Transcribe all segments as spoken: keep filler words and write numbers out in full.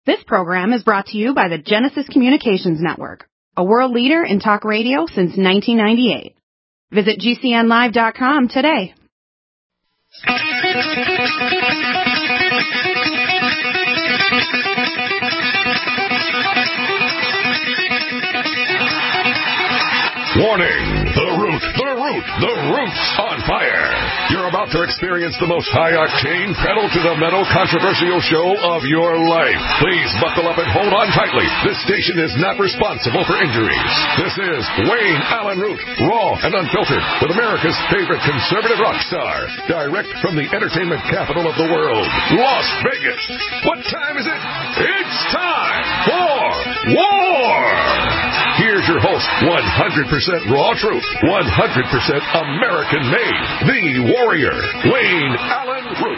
This program is brought to you by the Genesis Communications Network, a world leader in talk radio since nineteen ninety-eight. Visit G C N live dot com today. Warning! The Root, the Root, the Root's on fire! You're about to experience the most high-octane, pedal-to-the-metal controversial show of your life. Please buckle up and hold on tightly. This station is not responsible for injuries. This is Wayne Allen Root, raw and unfiltered, with America's favorite conservative rock star, direct from the entertainment capital of the world, Las Vegas. What time is it? It's time for war! Here's your host, one hundred percent raw truth, one hundred percent American-made, the warrior, Wayne Allen Root.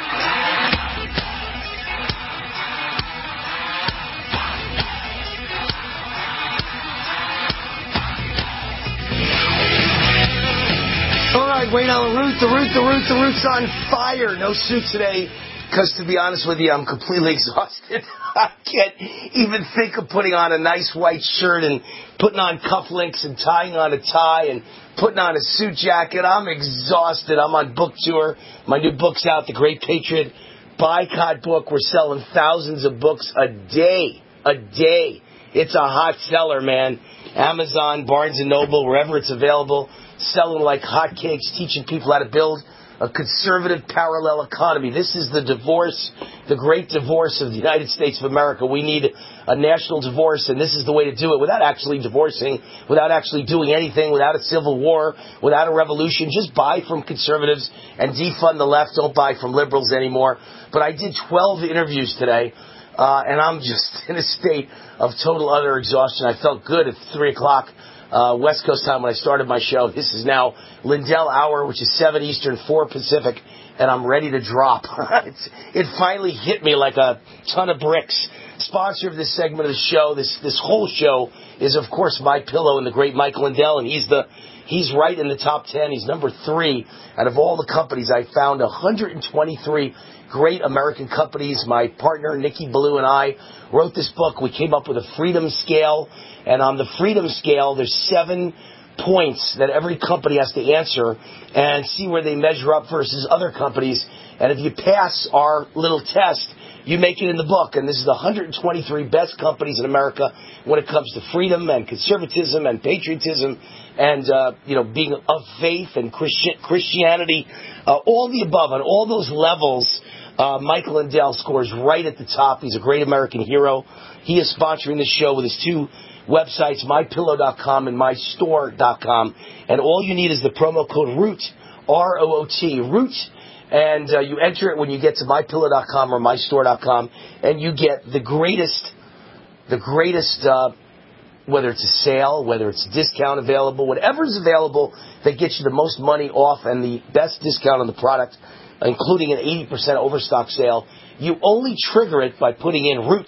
All right, Wayne Allen Root, the Root, the Root, the Root's on fire. No suit today, because to be honest with you, I'm completely exhausted. I can't even think of putting on a nice white shirt and putting on cufflinks and tying on a tie and putting on a suit jacket. I'm exhausted. I'm on book tour. My new book's out, The Great Patriot Boycott book. We're selling thousands of books a day. A day. It's a hot seller, man. Amazon, Barnes and Noble, wherever it's available, selling like hotcakes, teaching people how to build a conservative parallel economy. This is the divorce, the great divorce of the United States of America. We need a national divorce, and this is the way to do it without actually divorcing, without actually doing anything, without a civil war, without a revolution. Just buy from conservatives and defund the left. Don't buy from liberals anymore. But I did twelve interviews today, uh, and I'm just in a state of total utter exhaustion. I felt good at three o'clock. Uh, West Coast time when I started my show. This is now Lindell Hour, which is seven Eastern, four Pacific, and I'm ready to drop. it's, it finally hit me like a ton of bricks. Sponsor of this segment of the show, this this whole show, is of course My Pillow and the great Mike Lindell, and he's the he's right in the top ten. He's number three out of all the companies. I found one hundred twenty-three great American companies. My partner Nikki Ballou and I wrote this book. We came up with a freedom scale. And on the freedom scale, there's seven points that every company has to answer and see where they measure up versus other companies. And if you pass our little test, you make it in the book. And this is the one hundred twenty-three best companies in America when it comes to freedom and conservatism and patriotism and, uh, you know, being of faith and Christi- Christianity, uh, all the above. On all those levels, uh, Mike Lindell scores right at the top. He's a great American hero. He is sponsoring this show with his two websites, my pillow dot com and my store dot com. And all you need is the promo code ROOT, R O O T, ROOT. And uh, you enter it when you get to my pillow dot com or my store dot com, and you get the greatest, the greatest, uh, whether it's a sale, whether it's a discount available, whatever's available that gets you the most money off and the best discount on the product, including an eighty percent overstock sale. You only trigger it by putting in ROOT.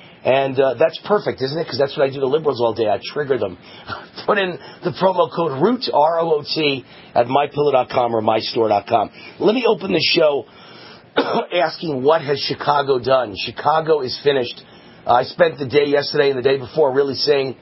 And uh, that's perfect, isn't it? Because that's what I do to liberals all day. I trigger them. Put in the promo code ROOT, R O O T, at my pillow dot com or my store dot com. Let me open the show asking, what has Chicago done? Chicago is finished. Uh, I spent the day yesterday and the day before really saying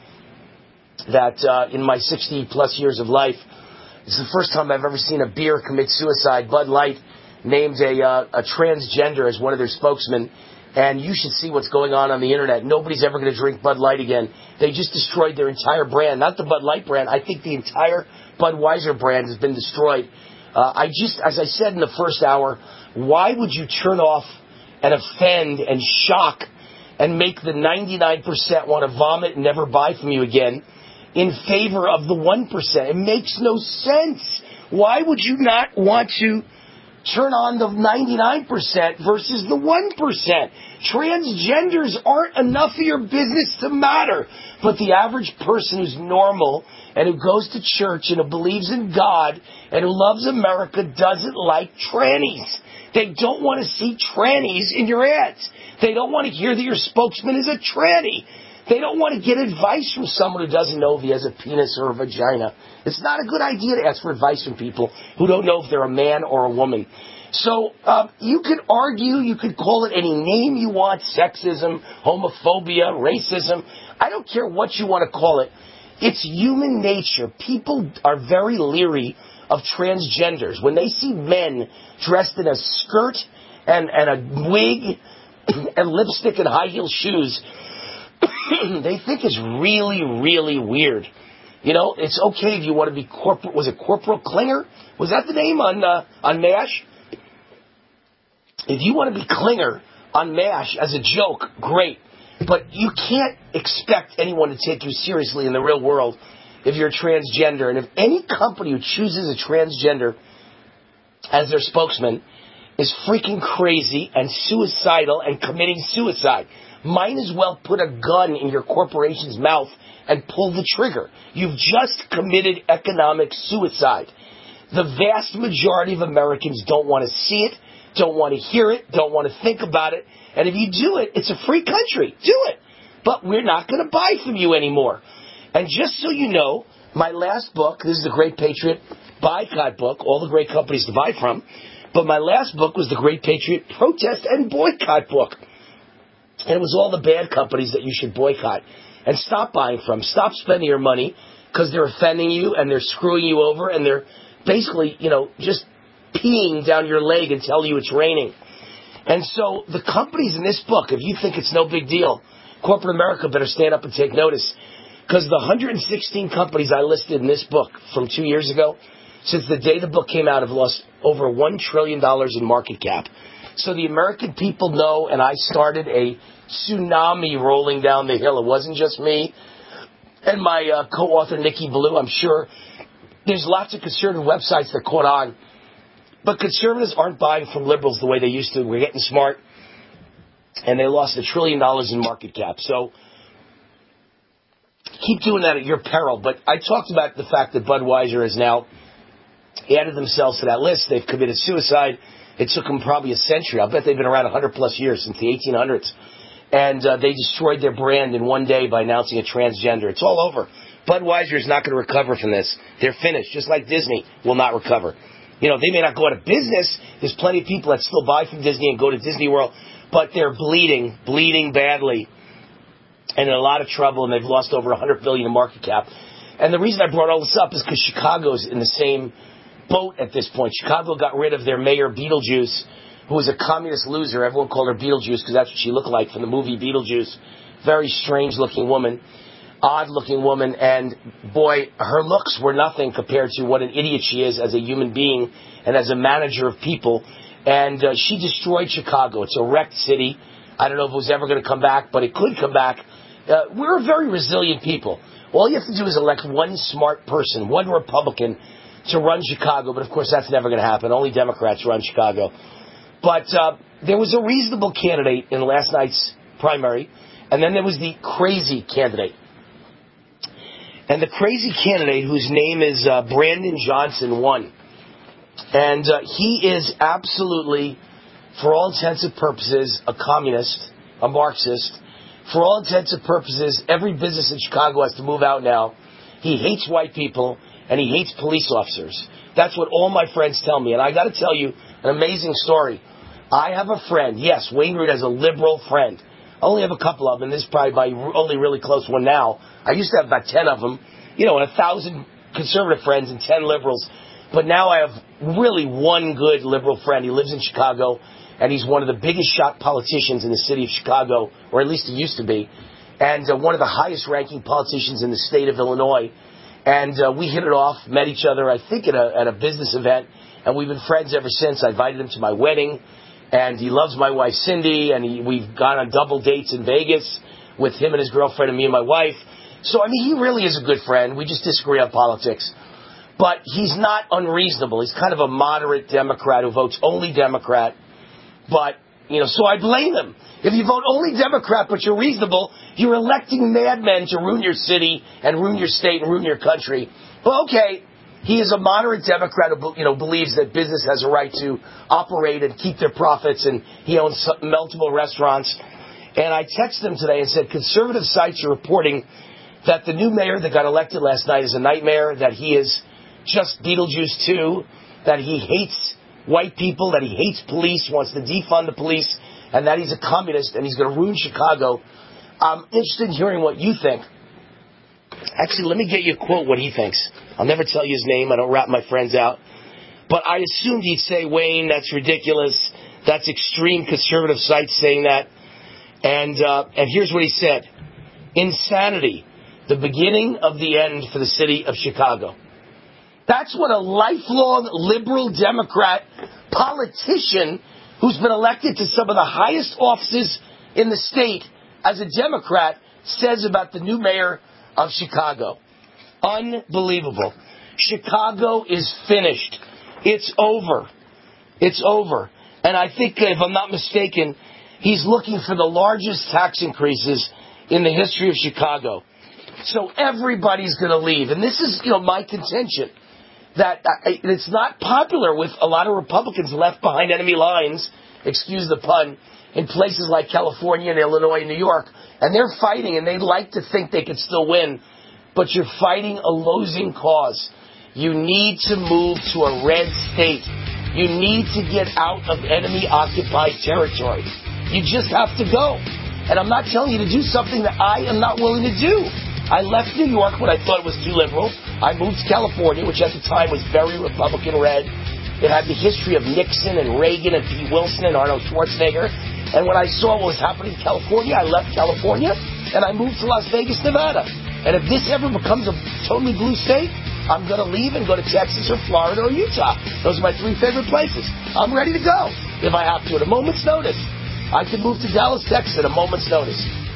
that uh, in my sixty-plus years of life, it's the first time I've ever seen a beer commit suicide. Bud Light named a, uh, a transgender as one of their spokesmen. And you should see what's going on on the internet. Nobody's ever going to drink Bud Light again. They just destroyed their entire brand. Not the Bud Light brand. I think the entire Budweiser brand has been destroyed. Uh, I just, as I said in the first hour, why would you turn off and offend and shock and make the ninety-nine percent want to vomit and never buy from you again in favor of the one percent? It makes no sense. Why would you not want to turn on the ninety-nine percent versus the one percent? Transgenders aren't enough of your business to matter. But the average person who's normal and who goes to church and who believes in God and who loves America doesn't like trannies. They don't want to see trannies in your ads. They don't want to hear that your spokesman is a tranny. They don't want to get advice from someone who doesn't know if he has a penis or a vagina. It's not a good idea to ask for advice from people who don't know if they're a man or a woman. So um, you could argue, you could call it any name you want, sexism, homophobia, racism. I don't care what you want to call it. It's human nature. People are very leery of transgenders. When they see men dressed in a skirt and, and a wig and lipstick and high heel shoes, they think it's really, really weird. You know, it's okay if you want to be corporal. Was it Corporal Klinger? Was that the name on uh, on MASH? If you want to be Klinger on MASH as a joke, great. But you can't expect anyone to take you seriously in the real world if you're a transgender. And if any company who chooses a transgender as their spokesman is freaking crazy and suicidal and committing suicide, might as well put a gun in your corporation's mouth and pull the trigger. You've just committed economic suicide. The vast majority of Americans don't want to see it, don't want to hear it, don't want to think about it. And if you do it, it's a free country. Do it. But we're not going to buy from you anymore. And just so you know, my last book, this is the Great Patriot Boycott book, all the great companies to buy from. But my last book was the Great Patriot Protest and Boycott book. And it was all the bad companies that you should boycott and stop buying from. Stop spending your money because they're offending you and they're screwing you over and they're basically, you know, just peeing down your leg and telling you it's raining. And so the companies in this book, if you think it's no big deal, corporate America better stand up and take notice. Because the one hundred sixteen companies I listed in this book from two years ago, since the day the book came out, have lost over one trillion dollars in market cap. So the American people know, and I started a tsunami rolling down the hill. It wasn't just me and my uh, co-author, Nikki Blue. I'm sure there's lots of conservative websites that caught on. But conservatives aren't buying from liberals the way they used to. We're getting smart. And they lost a trillion dollars in market cap. So keep doing that at your peril. But I talked about the fact that Budweiser has now added themselves to that list. They've committed suicide. It took them probably a century. I'll bet they've been around one hundred plus years, since the eighteen hundreds. And uh, they destroyed their brand in one day by announcing a transgender. It's all over. Budweiser is not going to recover from this. They're finished, just like Disney will not recover. You know, they may not go out of business. There's plenty of people that still buy from Disney and go to Disney World. But they're bleeding, bleeding badly, and in a lot of trouble, and they've lost over one hundred billion dollars in market cap. And the reason I brought all this up is because Chicago's in the same boat at this point. Chicago got rid of their mayor, Beetlejuice, who was a communist loser. Everyone called her Beetlejuice because that's what she looked like from the movie Beetlejuice. Very strange-looking woman, odd-looking woman, and boy, her looks were nothing compared to what an idiot she is as a human being and as a manager of people. And uh, she destroyed Chicago. It's a wrecked city. I don't know if it was ever going to come back, but it could come back. Uh, we're a very resilient people. All you have to do is elect one smart person, one Republican, to run Chicago. But, of course, that's never going to happen. Only Democrats run Chicago. But uh, there was a reasonable candidate in last night's primary, and then there was the crazy candidate. And the crazy candidate, whose name is uh, Brandon Johnson, won. And uh, he is absolutely, for all intents and purposes, a communist, a Marxist. For all intents and purposes, every business in Chicago has to move out now. He hates white people, and he hates police officers. That's what all my friends tell me. And I got to tell you an amazing story. I have a friend. Yes, Wayne Root has a liberal friend. I only have a couple of them. This is probably my only really close one now. I used to have about ten of them. You know, and a thousand conservative friends and ten liberals. But now I have really one good liberal friend. He lives in Chicago, and he's one of the biggest shot politicians in the city of Chicago, or at least he used to be, and uh, one of the highest-ranking politicians in the state of Illinois. And uh, we hit it off, met each other, I think, at a, at a business event, and we've been friends ever since. I invited him to my wedding, and he loves my wife, Cindy, and he, we've gone on double dates in Vegas with him and his girlfriend and me and my wife. So, I mean, he really is a good friend. We just disagree on politics. But he's not unreasonable. He's kind of a moderate Democrat who votes only Democrat. But, you know, so I blame him. If you vote only Democrat but you're reasonable, you're electing madmen to ruin your city and ruin your state and ruin your country. But, okay, he is a moderate Democrat who, you know, believes that business has a right to operate and keep their profits, and he owns multiple restaurants. And I texted him today and said, conservative sites are reporting that the new mayor that got elected last night is a nightmare, that he is just Beetlejuice too, that he hates white people, that he hates police, wants to defund the police, and that he's a communist and he's going to ruin Chicago. I'm interested in hearing what you think. Actually, let me get you a quote what he thinks. I'll never tell you his name. I don't rat my friends out. But I assumed he'd say, Wayne, that's ridiculous. That's extreme conservative sites saying that. And uh, and here's what he said. Insanity, the beginning of the end for the city of Chicago. That's what a lifelong liberal Democrat politician who's been elected to some of the highest offices in the state as a Democrat says about the new mayor of Chicago. Unbelievable. Chicago is finished. It's over. It's over. And I think, if I'm not mistaken, he's looking for the largest tax increases in the history of Chicago. So everybody's going to leave. And this is, you know, my contention, that it's not popular with a lot of Republicans left behind enemy lines, excuse the pun, in places like California and Illinois and New York. And they're fighting, and they like to think they could still win. But you're fighting a losing cause. You need to move to a red state. You need to get out of enemy-occupied territory. You just have to go. And I'm not telling you to do something that I am not willing to do. I left New York when I thought it was too liberal. I moved to California, which at the time was very Republican red. It had the history of Nixon and Reagan and Pete Wilson and Arnold Schwarzenegger. And when I saw what was happening in California, I left California and I moved to Las Vegas, Nevada. And if this ever becomes a totally blue state, I'm going to leave and go to Texas or Florida or Utah. Those are my three favorite places. I'm ready to go if I have to at a moment's notice. I can move to Dallas, Texas at a moment's notice.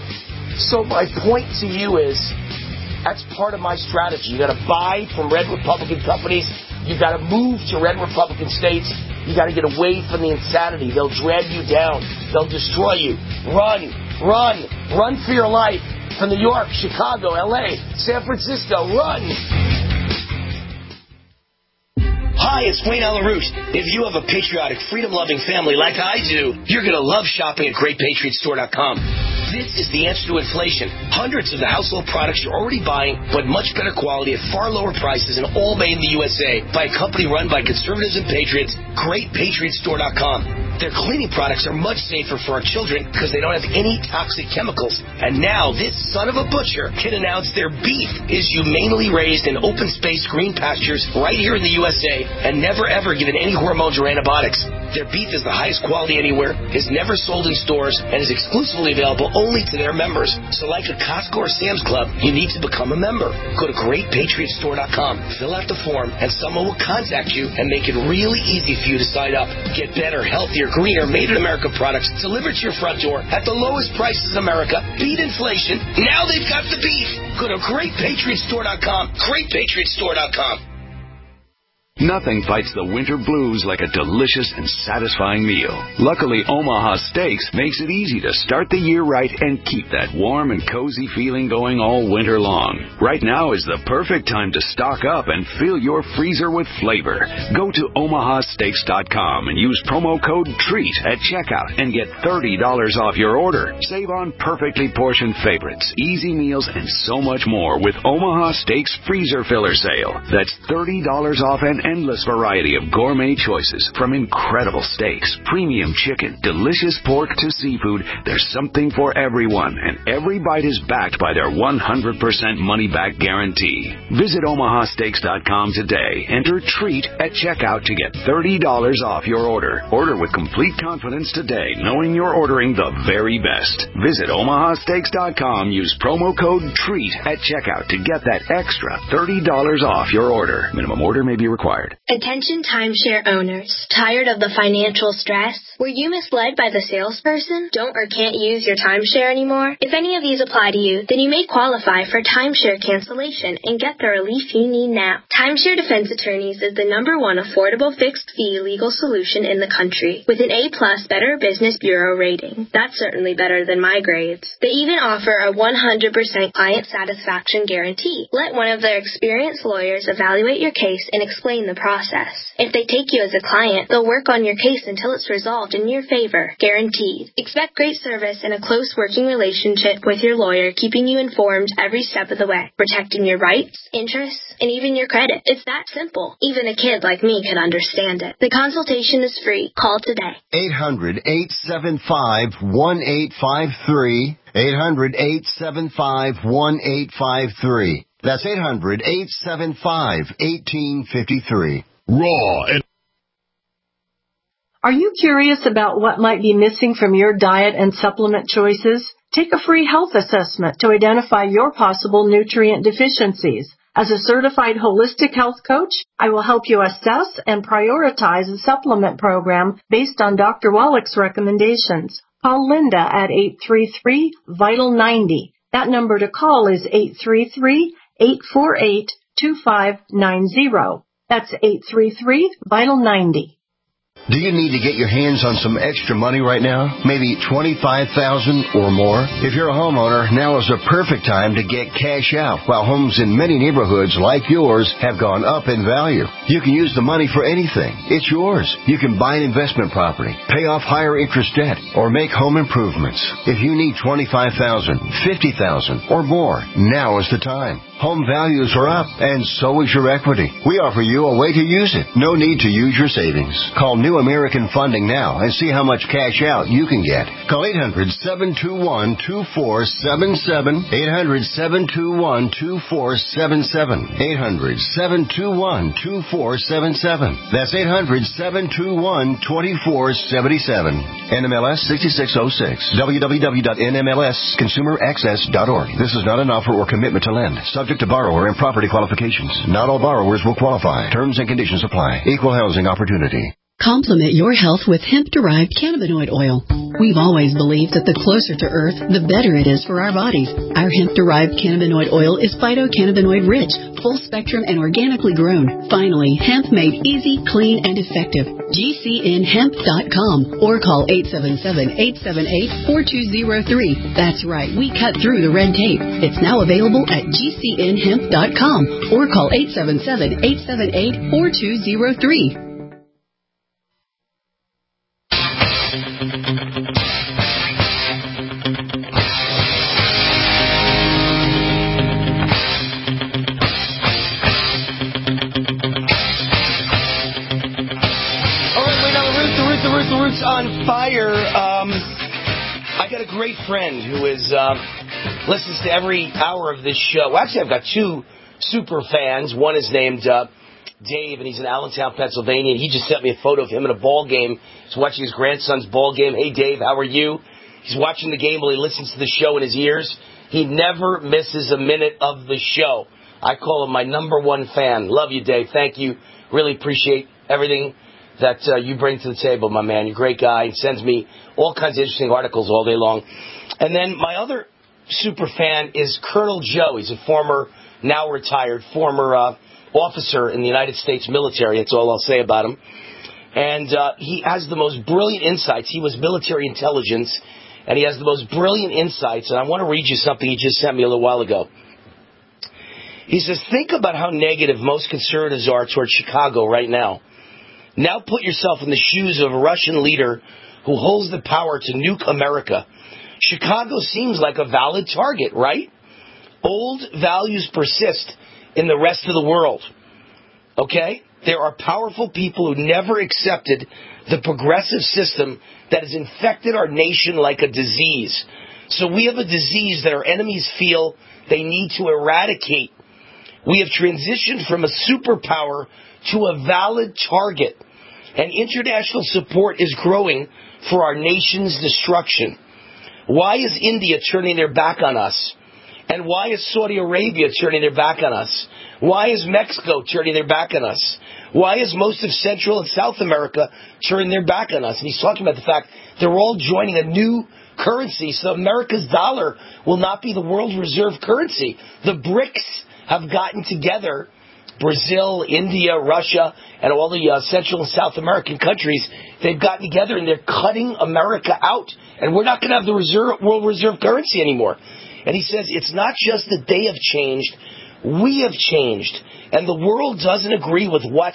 So my point to you is, that's part of my strategy. You got to buy from red Republican companies. You got to move to red Republican states. You got to get away from the insanity. They'll drag you down. They'll destroy you. Run, run, run for your life. From New York, Chicago, L A, San Francisco, run. Hi, it's Wayne LaRouche. If you have a patriotic, freedom-loving family like I do, you're going to love shopping at Great Patriot Store dot com. This is the answer to inflation. Hundreds of the household products you're already buying, but much better quality at far lower prices and all made in the U S A by a company run by conservatives and patriots, Great Patriot Store dot com. Their cleaning products are much safer for our children because they don't have any toxic chemicals. And now this son of a butcher can announce their beef is humanely raised in open-space green pastures right here in the U S A and never ever given any hormones or antibiotics. Their beef is the highest quality anywhere, is never sold in stores, and is exclusively available only to their members. So like a Costco or Sam's Club, you need to become a member. Go to Great Patriot Store dot com, fill out the form, and someone will contact you and make it really easy for you to sign up. Get better, healthier, greener, made-in-America products delivered to your front door at the lowest prices in America. Beat inflation. Now they've got the beef. Go to Great Patriot Store dot com, Great Patriot Store dot com. Nothing fights the winter blues like a delicious and satisfying meal. Luckily, Omaha Steaks makes it easy to start the year right and keep that warm and cozy feeling going all winter long. Right now is the perfect time to stock up and fill your freezer with flavor. Go to Omaha Steaks dot com and use promo code TREAT at checkout and get thirty dollars off your order. Save on perfectly portioned favorites, easy meals, and so much more with Omaha Steaks Freezer Filler Sale. That's thirty dollars off an endless variety of gourmet choices, from incredible steaks, premium chicken, delicious pork to seafood. There's something for everyone, and every bite is backed by their one hundred percent money-back guarantee. Visit Omaha Steaks dot com today. Enter TREAT at checkout to get thirty dollars off your order. Order with complete confidence today, knowing you're ordering the very best. Visit Omaha Steaks dot com. Use promo code TREAT at checkout to get that extra thirty dollars off your order. Minimum order may be required. Attention timeshare owners. Tired of the financial stress? Were you misled by the salesperson? Don't or can't use your timeshare anymore? If any of these apply to you, then you may qualify for timeshare cancellation and get the relief you need now. Timeshare Defense Attorneys is the number one affordable fixed-fee legal solution in the country, with an A-plus Better Business Bureau rating. That's certainly better than my grades. They even offer a one hundred percent client satisfaction guarantee. Let one of their experienced lawyers evaluate your case and explain easing the process. If they take you as a client, they'll work on your case until it's resolved in your favor, guaranteed. Expect great service and a close working relationship with your lawyer, keeping you informed every step of the way, protecting your rights, interests, and even your credit. It's that simple. Even a kid like me could understand it. The consultation is free. Call today. eight hundred, eight seven five, one eight five three. eight hundred, eight seven five, one eight five three. That's eight hundred, eight seven five, one eight five three. Raw and Are you curious about what might be missing from your diet and supplement choices? Take a free health assessment to identify your possible nutrient deficiencies. As a certified holistic health coach, I will help you assess and prioritize a supplement program based on Doctor Wallach's recommendations. Call Linda at eight three three, vital ninety. That number to call is eight three three, eight four eight, two five nine zero. That's eight three three, vital ninety. Do you need to get your hands on some extra money right now? Maybe twenty-five thousand dollars or more? If you're a homeowner, now is the perfect time to get cash out while homes in many neighborhoods like yours have gone up in value. You can use the money for anything. It's yours. You can buy an investment property, pay off higher interest debt, or make home improvements. If you need twenty-five thousand dollars, fifty thousand dollars, or more, now is the time. Home values are up, and so is your equity. We offer you a way to use it. No need to use your savings. Call New American Funding now and see how much cash out you can get. Call eight hundred, seven two one, two four seven seven, eight hundred, seven two one, two four seven seven, eight hundred, seven two one, two four seven seven. That's eight hundred, seven two one, two four seven seven. N M L S six six zero six. w w w dot n m l s consumer access dot org. This is not an offer or commitment to lend. Subject to borrower and property qualifications. Not all borrowers will qualify. Terms and conditions apply. Equal housing opportunity. Complement your health with hemp-derived cannabinoid oil. We've always believed that the closer to Earth, the better it is for our bodies. Our hemp-derived cannabinoid oil is phytocannabinoid-rich, full-spectrum, and organically grown. Finally, hemp made easy, clean, and effective. G C N hemp dot com or call eight seven seven, eight seven eight, four two zero three. That's right, we cut through the red tape. It's now available at G C N hemp dot com or call eight seven seven, eight seven eight, four two zero three. On fire. Um, I got a great friend who is um, listens to every hour of this show. Well, actually, I've got two super fans. One is named uh, Dave, and he's in Allentown, Pennsylvania. And he just sent me a photo of him at a ball game. He's watching his grandson's ball game. Hey, Dave, how are you? He's watching the game while he listens to the show in his ears. He never misses a minute of the show. I call him my number one fan. Love you, Dave. Thank you. Really appreciate everything that uh, you bring to the table, my man. You're a great guy. He sends me all kinds of interesting articles all day long. And then my other super fan is Colonel Joe. He's a former, now retired, former uh, officer in the United States military. That's all I'll say about him. And uh, he has the most brilliant insights. He was military intelligence, and he has the most brilliant insights. And I want to read you something he just sent me a little while ago. He says, think about how negative most conservatives are towards Chicago right now. Now put yourself in the shoes of a Russian leader who holds the power to nuke America. Chicago seems like a valid target, right? Old values persist in the rest of the world. Okay? There are powerful people who never accepted the progressive system that has infected our nation like a disease. So we have a disease that our enemies feel they need to eradicate. We have transitioned from a superpower to a valid target, and international support is growing for our nation's destruction. Why is India turning their back on us? And why is Saudi Arabia turning their back on us? Why is Mexico turning their back on us? Why is most of Central and South America turning their back on us? And he's talking about the fact they're all joining a new currency, so America's dollar will not be the world reserve currency. The BRICS have gotten together, Brazil, India, Russia, and all the uh, Central and South American countries, they've gotten together and they're cutting America out. And we're not going to have the reserve, world reserve currency anymore. And he says it's not just that they have changed, we have changed. And the world doesn't agree with what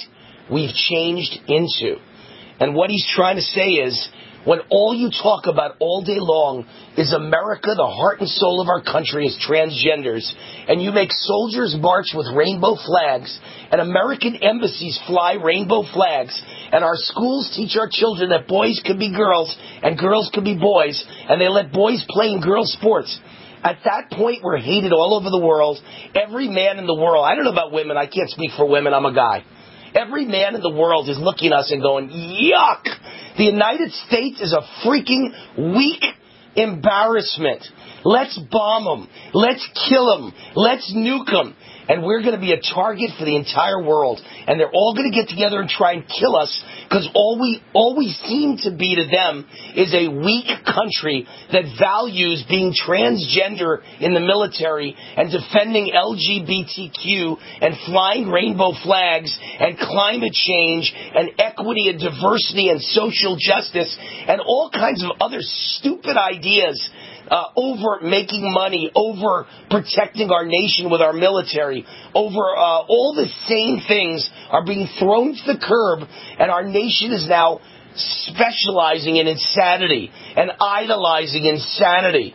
we've changed into. And what he's trying to say is, when all you talk about all day long is America, the heart and soul of our country, is transgenders, and you make soldiers march with rainbow flags, and American embassies fly rainbow flags, and our schools teach our children that boys can be girls and girls can be boys, and they let boys play in girls' sports. At that point, we're hated all over the world. Every man in the world, I don't know about women, I can't speak for women, I'm a guy. Every man in the world is looking at us and going, yuck! The United States is a freaking weak embarrassment. Let's bomb them. Let's kill them. Let's nuke them. And we're going to be a target for the entire world. And they're all going to get together and try and kill us, because all we all we seem to be to them is a weak country that values being transgender in the military and defending L G B T Q and flying rainbow flags and climate change and equity and diversity and social justice and all kinds of other stupid ideas. Uh, over making money, over protecting our nation with our military, over uh, all the same things are being thrown to the curb, and our nation is now specializing in insanity and idolizing insanity.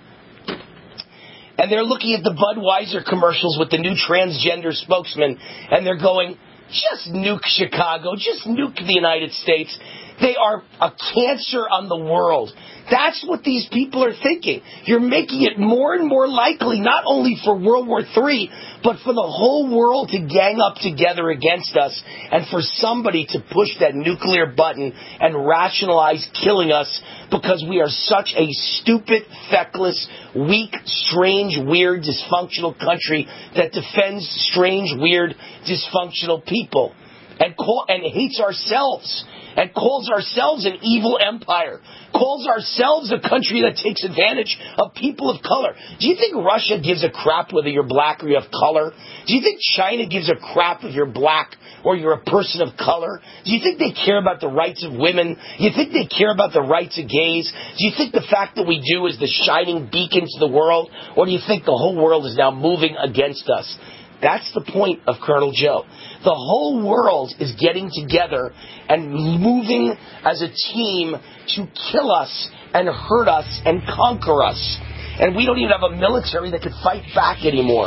And they're looking at the Budweiser commercials with the new transgender spokesman, and they're going, just nuke Chicago, just nuke the United States. They are a cancer on the world. That's what these people are thinking. You're making it more and more likely, not only for World War Three, but for the whole world to gang up together against us, and for somebody to push that nuclear button and rationalize killing us because we are such a stupid, feckless, weak, strange, weird, dysfunctional country that defends strange, weird, dysfunctional people and call, and hates ourselves. And calls ourselves an evil empire. Calls ourselves a country that takes advantage of people of color. Do you think Russia gives a crap whether you're black or you have color? Do you think China gives a crap if you're black or you're a person of color? Do you think they care about the rights of women? Do you think they care about the rights of gays? Do you think the fact that we do is the shining beacon to the world? Or do you think the whole world is now moving against us? That's the point of Colonel Joe. The whole world is getting together and moving as a team to kill us and hurt us and conquer us. And we don't even have a military that could fight back anymore.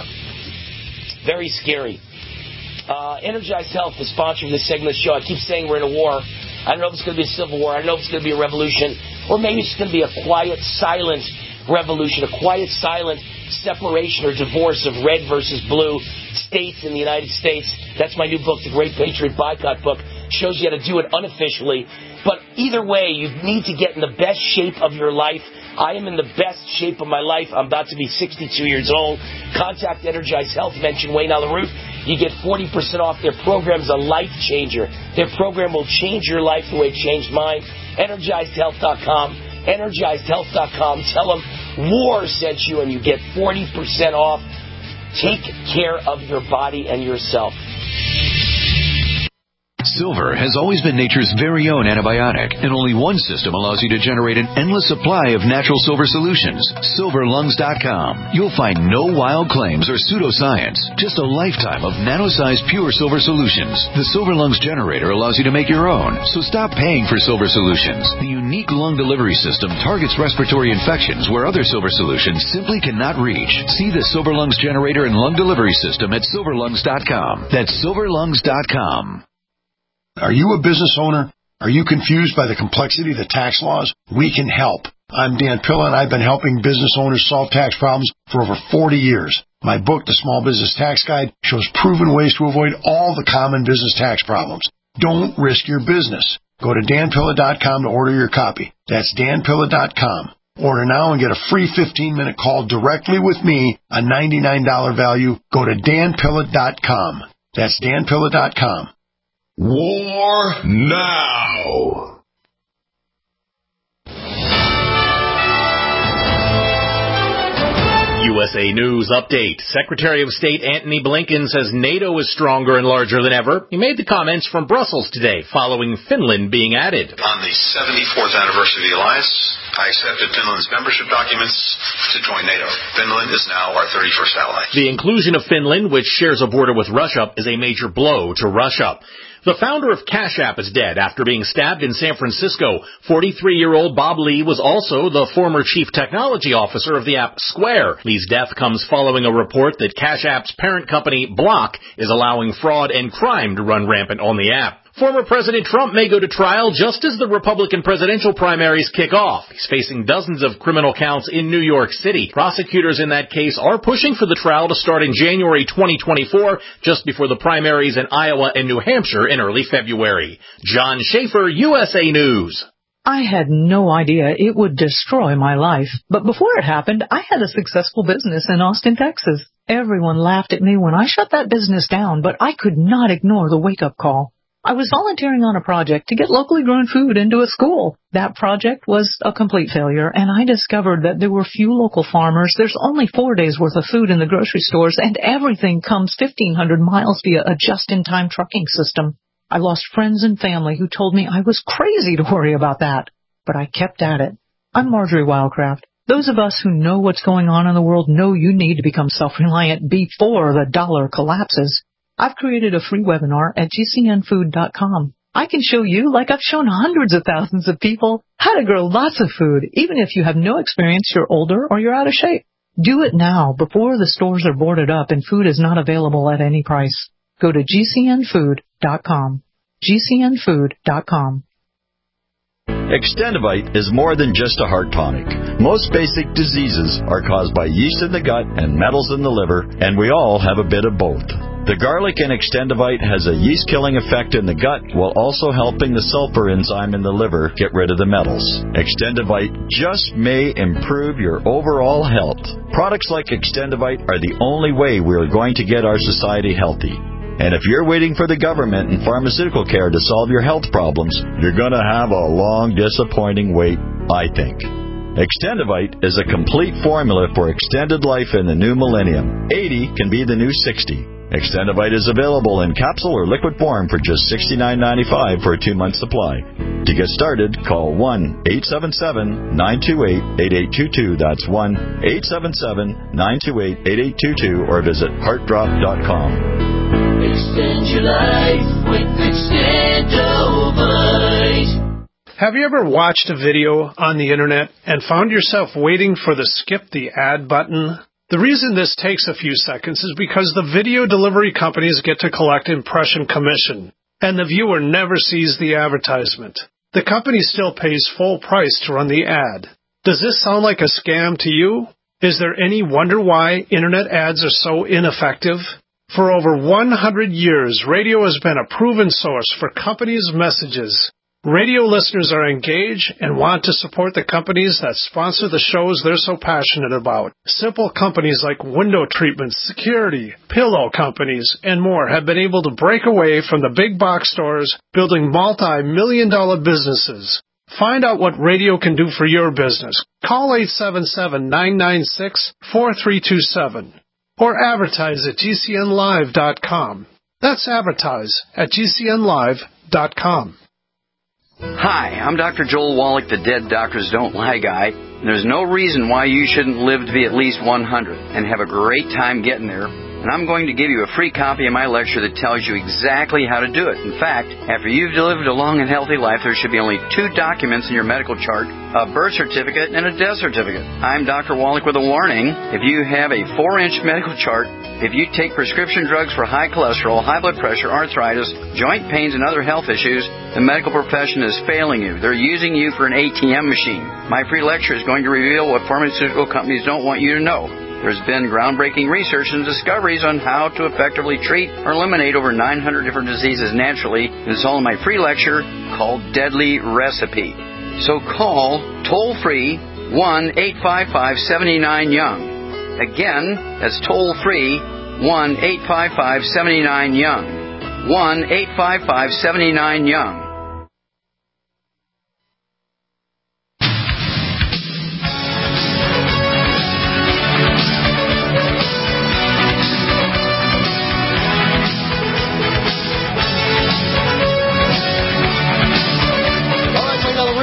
Very scary. Uh, Energized Health is sponsoring this segment of the show. I keep saying we're in a war. I don't know if it's going to be a civil war. I don't know if it's going to be a revolution. Or maybe it's going to be a quiet, silent revolution, a quiet, silent separation or divorce of red versus blue states in the United States. That's my new book, The Great Patriot Boycott Book. Shows you how to do it unofficially. But either way, you need to get in the best shape of your life. I am in the best shape of my life. I'm about to be sixty-two years old. Contact Energized Health. Mention Wayne on the Roof. You get forty percent off. Their program is a life changer. Their program will change your life the way it changed mine. Energized Health dot com. Energized Health dot com. Tell them War sent you and you get forty percent off. Take care of your body and yourself. Silver has always been nature's very own antibiotic, and only one system allows you to generate an endless supply of natural silver solutions. Silver Lungs dot com. You'll find no wild claims or pseudoscience, just a lifetime of nano-sized pure silver solutions. The Silver Lungs generator allows you to make your own, so stop paying for silver solutions. The unique lung delivery system targets respiratory infections where other silver solutions simply cannot reach. See the Silver Lungs generator and lung delivery system at Silver Lungs dot com. That's Silver Lungs dot com. Are you a business owner? Are you confused by the complexity of the tax laws? We can help. I'm Dan Pilla, and I've been helping business owners solve tax problems for over forty years. My book, The Small Business Tax Guide, shows proven ways to avoid all the common business tax problems. Don't risk your business. Go to Dan Pilla dot com to order your copy. That's Dan Pilla dot com. Order now and get a free fifteen-minute call directly with me, a ninety-nine dollars value. Go to Dan Pilla dot com. That's Dan Pilla dot com. War now. U S A News Update. Secretary of State Antony Blinken says NATO is stronger and larger than ever. He made the comments from Brussels today following Finland being added. On the seventy-fourth anniversary of the alliance, I accepted Finland's membership documents to join NATO. Finland is now our thirty-first ally. The inclusion of Finland, which shares a border with Russia, is a major blow to Russia. The founder of Cash App is dead after being stabbed in San Francisco. forty-three-year-old Bob Lee was also the former chief technology officer of the app Square. Lee's death comes following a report that Cash App's parent company, Block, is allowing fraud and crime to run rampant on the app. Former President Trump may go to trial just as the Republican presidential primaries kick off. He's facing dozens of criminal counts in New York City. Prosecutors in that case are pushing for the trial to start in January twenty twenty-four, just before the primaries in Iowa and New Hampshire in early February. John Schaefer, U S A News. I had no idea it would destroy my life. But before it happened, I had a successful business in Austin, Texas. Everyone laughed at me when I shut that business down, but I could not ignore the wake-up call. I was volunteering on a project to get locally grown food into a school. That project was a complete failure, and I discovered that there were few local farmers. There's only four days' worth of food in the grocery stores, and everything comes fifteen hundred miles via a just-in-time trucking system. I lost friends and family who told me I was crazy to worry about that, but I kept at it. I'm Marjorie Wildcraft. Those of us who know what's going on in the world know you need to become self-reliant before the dollar collapses. I've created a free webinar at G C N food dot com. I can show you, like I've shown hundreds of thousands of people, how to grow lots of food, even if you have no experience, you're older, or you're out of shape. Do it now before the stores are boarded up and food is not available at any price. Go to G C N food dot com. G C N food dot com. Extendivite is more than just a heart tonic. Most basic diseases are caused by yeast in the gut and metals in the liver, and we all have a bit of both. The garlic in Extendivite has a yeast-killing effect in the gut while also helping the sulfur enzyme in the liver get rid of the metals. Extendivite just may improve your overall health. Products like Extendivite are the only way we are going to get our society healthy. And if you're waiting for the government and pharmaceutical care to solve your health problems, you're going to have a long, disappointing wait, I think. Extendivite is a complete formula for extended life in the new millennium. eighty can be the new sixty. Extendivite is available in capsule or liquid form for just sixty-nine ninety-five for a two-month supply. To get started, call one eight seven seven, nine two eight, eight eight two two. That's one eight seven seven, nine two eight, eight eight two two or visit heart drop dot com. Extend your life with Extendivite. Have you ever watched a video on the internet and found yourself waiting for the skip the ad button? The reason this takes a few seconds is because the video delivery companies get to collect impression commission, and the viewer never sees the advertisement. The company still pays full price to run the ad. Does this sound like a scam to you? Is there any wonder why internet ads are so ineffective? For over one hundred years, radio has been a proven source for companies' messages. Radio listeners are engaged and want to support the companies that sponsor the shows they're so passionate about. Simple companies like window treatments, security, pillow companies, and more have been able to break away from the big box stores, building multi-million dollar businesses. Find out what radio can do for your business. Call eight seven seven, nine nine six, four three two seven or advertise at G C N live dot com. That's advertise at G C N live dot com. Hi, I'm Doctor Joel Wallach, the Dead Doctors Don't Lie guy. And there's no reason why you shouldn't live to be at least one hundred and have a great time getting there. And I'm going to give you a free copy of my lecture that tells you exactly how to do it. In fact, after you've lived a long and healthy life, there should be only two documents in your medical chart, a birth certificate and a death certificate. I'm Doctor Wallach with a warning. If you have a four-inch medical chart, if you take prescription drugs for high cholesterol, high blood pressure, arthritis, joint pains, and other health issues, the medical profession is failing you. They're using you for an A T M machine. My free lecture is going to reveal what pharmaceutical companies don't want you to know. There's been groundbreaking research and discoveries on how to effectively treat or eliminate over nine hundred different diseases naturally. And it's all in my free lecture called Deadly Recipe. So call toll-free one eight five five, seven nine, young. Again, that's toll-free one eight five five, seven nine, young. one eight five five, seven nine, young. The Roots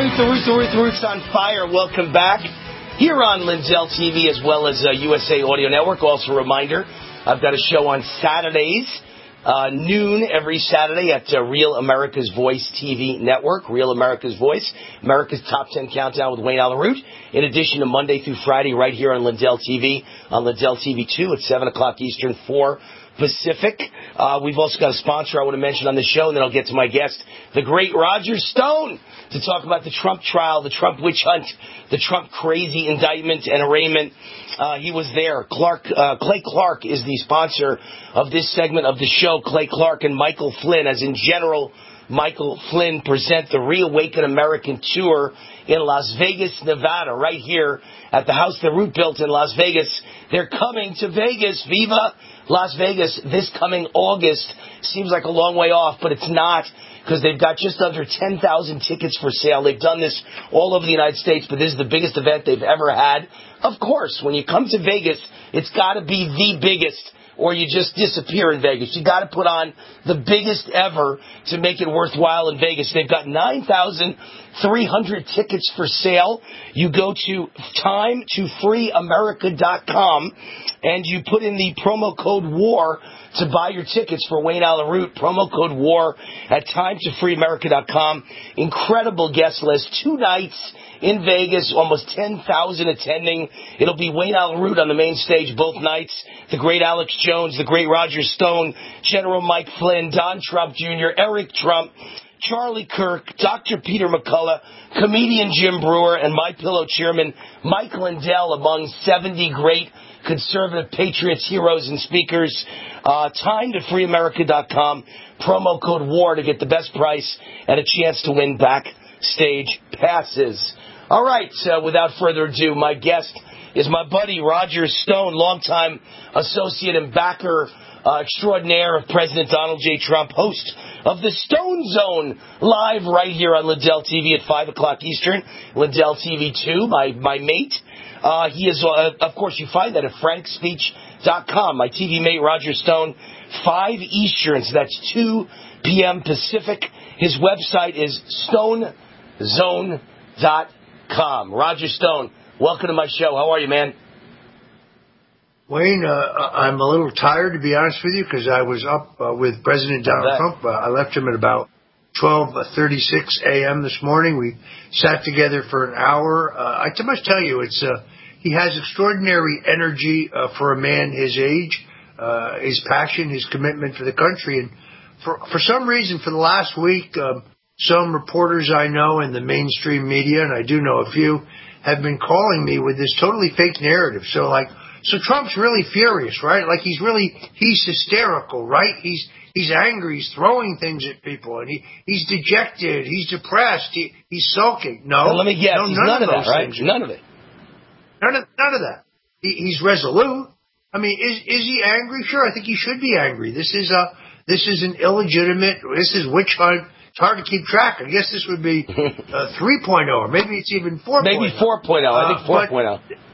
Ruth, the Ruth, the Ruth's on fire. Welcome back here on Lindell T V as well as uh, U S A Audio Network. Also a reminder, I've got a show on Saturdays, uh, noon every Saturday at uh, Real America's Voice T V Network. Real America's Voice, America's Top ten Countdown with Wayne Allen Root. In addition to Monday through Friday right here on Lindell T V, on Lindell T V two at seven o'clock Eastern, four Pacific. Uh, we've also got a sponsor I want to mention on the show, and then I'll get to my guest, the great Roger Stone, to talk about the Trump trial, the Trump witch hunt, the Trump crazy indictment and arraignment. Uh, he was there. Clark, uh, Clay Clark is the sponsor of this segment of the show. Clay Clark and Michael Flynn, as in General Michael Flynn, present the Reawaken American Tour in Las Vegas, Nevada, right here at the house that Root built in Las Vegas. They're coming to Vegas. Viva Las Vegas this coming August. Seems like a long way off, but it's not, because they've got just under ten thousand tickets for sale. They've done this all over the United States, but this is the biggest event they've ever had. Of course, when you come to Vegas, it's got to be the biggest, or you just disappear in Vegas. You got to put on the biggest ever to make it worthwhile in Vegas. They've got nine thousand three hundred tickets for sale. You go to time to free america dot com and you put in the promo code WAR to buy your tickets for Wayne Allen Root. Promo code WAR at time to free america dot com. Incredible guest list. Two nights in Vegas, almost ten thousand attending. It'll be Wayne Allen Root on the main stage both nights. The great Alex Jones, the great Roger Stone, General Mike Flynn, Don Trump Junior, Eric Trump, Charlie Kirk, Doctor Peter McCullough, comedian Jim Brewer, and My Pillow chairman Mike Lindell, among seventy great conservative patriots, heroes, and speakers. Uh, time to free america dot com. Promo code WAR to get the best price and a chance to win backstage passes. All right, uh, without further ado, my guest is my buddy Roger Stone, longtime associate and backer uh, extraordinaire of President Donald J. Trump, host of the Stone Zone, live right here on Lindell T V at five o'clock Eastern, Lindell T V two, my, my mate. Uh, he is, uh, of course, you find that at frank speech dot com. My T V mate, Roger Stone, five Eastern, so that's two p.m. Pacific. His website is stone zone dot com. Roger Stone, welcome to my show. How are you, man? Wayne, uh, I'm a little tired, to be honest with you, because I was up uh, with President Donald Trump. Uh, I left him at about twelve thirty-six a.m. this morning. We sat together for an hour. Uh, I must tell you, it's uh, he has extraordinary energy uh, for a man his age, uh, his passion, his commitment for the country. And for, for some reason, for the last week, um, some reporters I know in the mainstream media, and I do know a few, have been calling me with this totally fake narrative. So, like, so Trump's really furious, right? Like, he's really, he's hysterical, right? He's he's angry, he's throwing things at people, and he, he's dejected, he's depressed, he, he's sulking. No, well, let me guess, no, he's none, none of, of that, those right? things. None of it. None of, none of that. He, he's resolute. I mean, is is he angry? Sure, I think he should be angry. This is a, this is an illegitimate, this is witch hunt. It's hard to keep track. I guess this would be uh, three point oh, or maybe it's even four point oh. Maybe four point oh. I think four point oh. Uh,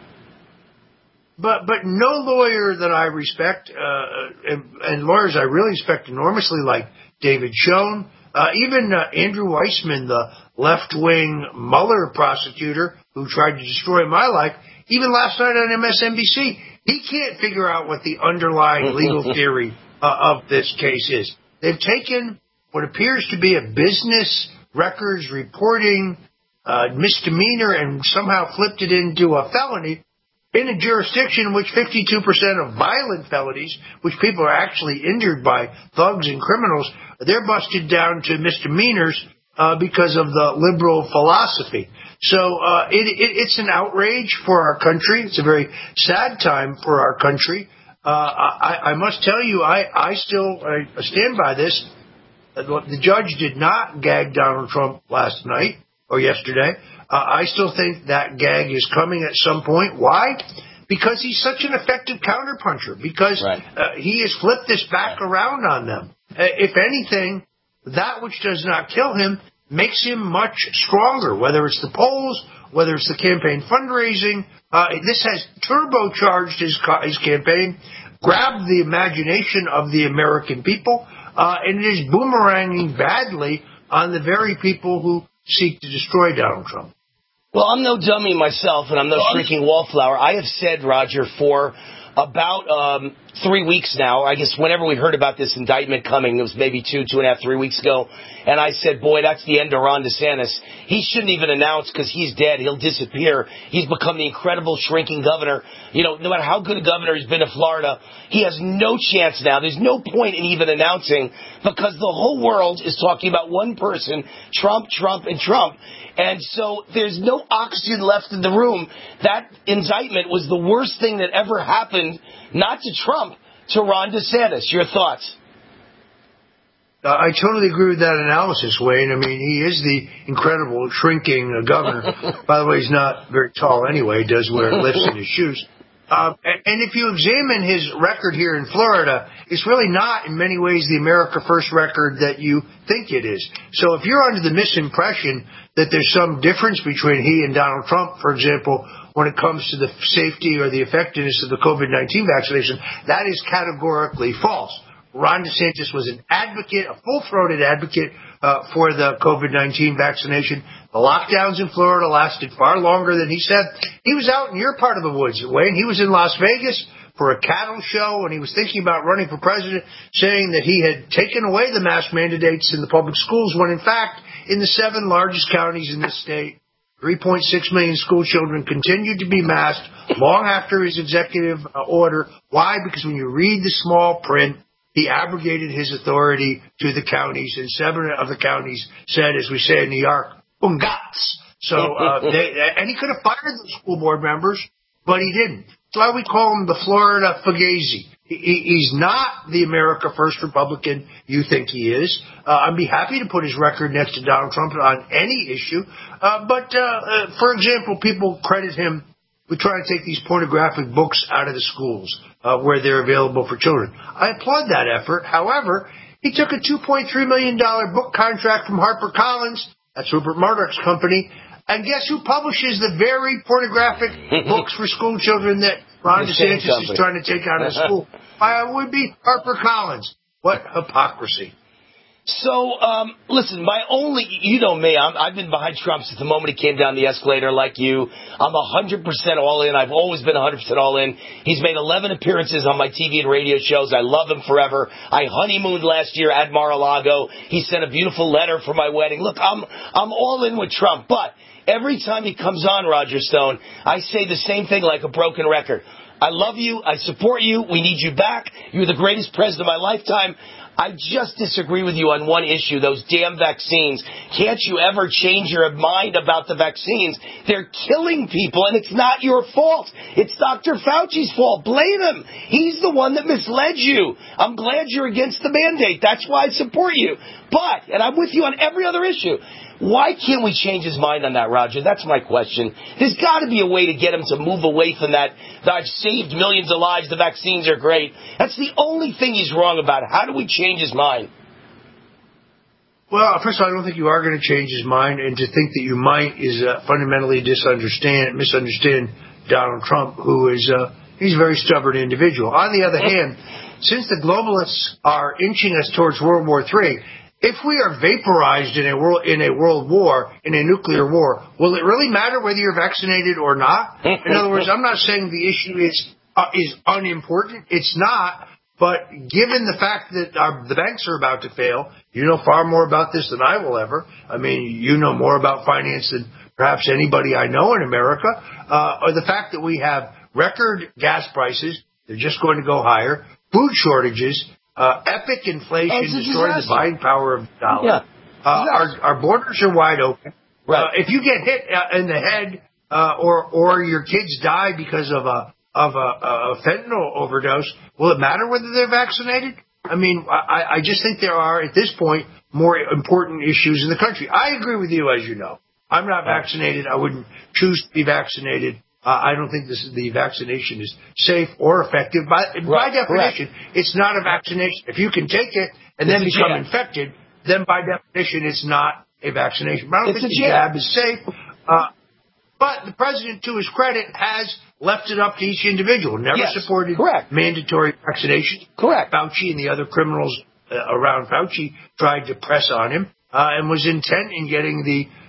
But but no lawyer that I respect, uh, and, and lawyers I really respect enormously, like David Schoen, uh, even uh, Andrew Weissman, the left-wing Mueller prosecutor who tried to destroy my life, even last night on M S N B C, he can't figure out what the underlying legal theory uh, of this case is. They've taken what appears to be a business records reporting uh, misdemeanor and somehow flipped it into a felony in a jurisdiction in which fifty-two percent of violent felonies, which people are actually injured by, thugs and criminals, they're busted down to misdemeanors uh, because of the liberal philosophy. So uh, it, it, it's an outrage for our country. It's a very sad time for our country. Uh, I, I must tell you, I, I still I stand by this. The judge did not gag Donald Trump last night or yesterday. Uh, I still think that gag is coming at some point. Why? Because he's such an effective counterpuncher. Because right. uh, he has flipped this back around on them. Uh, if anything, that which does not kill him makes him much stronger, whether it's the polls, whether it's the campaign fundraising. Uh, this has turbocharged his, his campaign, grabbed the imagination of the American people, uh, and it is boomeranging badly on the very people who seek to destroy Donald Trump. Well, I'm no dummy myself, and I'm no shrinking wallflower. I have said, Roger, for about um, three weeks now, I guess whenever we heard about this indictment coming, it was maybe two, two and a half, three weeks ago, and I said, boy, that's the end of Ron DeSantis. He shouldn't even announce because he's dead. He'll disappear. He's become the incredible shrinking governor. You know, no matter how good a governor he's been to Florida, he has no chance now. There's no point in even announcing because the whole world is talking about one person, Trump, Trump, and Trump. And so there's no oxygen left in the room. That indictment was the worst thing that ever happened, not to Trump, to Ron DeSantis. Your thoughts? Uh, I totally agree with that analysis, Wayne. I mean, he is the incredible shrinking uh, governor. By the way, he's not very tall anyway. He does wear lifts in his shoes. Um, and, and if you examine his record here in Florida, it's really not in many ways the America First record that you think it is. So if you're under the misimpression that there's some difference between he and Donald Trump, for example, when it comes to the safety or the effectiveness of the COVID nineteen vaccination, that is categorically false. Ron DeSantis was an advocate, a full-throated advocate uh, for the COVID nineteen vaccination. The lockdowns in Florida lasted far longer than he said. He was out in your part of the woods, Wayne. He was in Las Vegas for a cattle show, and he was thinking about running for president, saying that he had taken away the mask mandates in the public schools, when in fact, in the seven largest counties in this state, three point six million school children continued to be masked long after his executive uh, order. Why? Because when you read the small print, he abrogated his authority to the counties, and seven of the counties said, as we say in New York, "Ungats." So, uh, they, and he could have fired the school board members, but he didn't. That's why we call him the Florida Fugazi. He, he's not the America First Republican you think he is. Uh, I'd be happy to put his record next to Donald Trump on any issue. Uh, but, uh, uh, for example, people credit him with trying to take these pornographic books out of the schools uh, where they're available for children. I applaud that effort. However, he took a two point three million dollars book contract from HarperCollins, that's Rupert Murdoch's company, and guess who publishes the very pornographic books for school children that Ron DeSantis is trying to take out of the school? Why, it would be HarperCollins. What hypocrisy. So, um, listen, my only, you know me, I'm, I've been behind Trump since the moment he came down the escalator like you. I'm one hundred percent all in. I've always been one hundred percent all in. He's made eleven appearances on my T V and radio shows. I love him forever. I honeymooned last year at Mar-a-Lago. He sent a beautiful letter for my wedding. Look, I'm, I'm all in with Trump, but every time he comes on, Roger Stone, I say the same thing like a broken record. I love you. I support you. We need you back. You're the greatest president of my lifetime. I just disagree with you on one issue, those damn vaccines. Can't you ever change your mind about the vaccines? They're killing people, and it's not your fault. It's Doctor Fauci's fault. Blame him. He's the one that misled you. I'm glad you're against the mandate. That's why I support you. But, and I'm with you on every other issue, why can't we change his mind on that, Roger? That's my question. There's got to be a way to get him to move away from that, that I've saved millions of lives, the vaccines are great. That's the only thing he's wrong about. How do we change his mind? Well, first of all, I don't think you are going to change his mind, and to think that you might is uh, fundamentally misunderstand, misunderstand Donald Trump, who is uh, he's a very stubborn individual. On the other hand, since the globalists are inching us towards World War Three, if we are vaporized in a world in a world war, in a nuclear war, will it really matter whether you're vaccinated or not? In other words, I'm not saying the issue is uh, is unimportant. It's not. But given the fact that our, the banks are about to fail, you know far more about this than I will ever. I mean, you know more about finance than perhaps anybody I know in America. Uh, or the fact that we have record gas prices, they're just going to go higher, food shortages, Uh, epic inflation oh, destroying the buying power of the dollar. Yeah. Uh, our, our borders are wide open. Right. Uh, if you get hit uh, in the head uh, or or your kids die because of a of a, a fentanyl overdose, will it matter whether they're vaccinated? I mean, I, I just think there are at this point more important issues in the country. I agree with you, as you know. I'm not vaccinated. I wouldn't choose to be vaccinated. Uh, I don't think this, the vaccination is safe or effective. By, right, by definition, correct. It's not a vaccination. If you can take it and it's then become jab. infected, then by definition, it's not a vaccination. But I don't it's think the jab. jab is safe. Uh, but the president, to his credit, has left it up to each individual. Never yes, supported correct. mandatory vaccination. Correct. Fauci and the other criminals uh, around Fauci tried to press on him uh, and was intent in getting the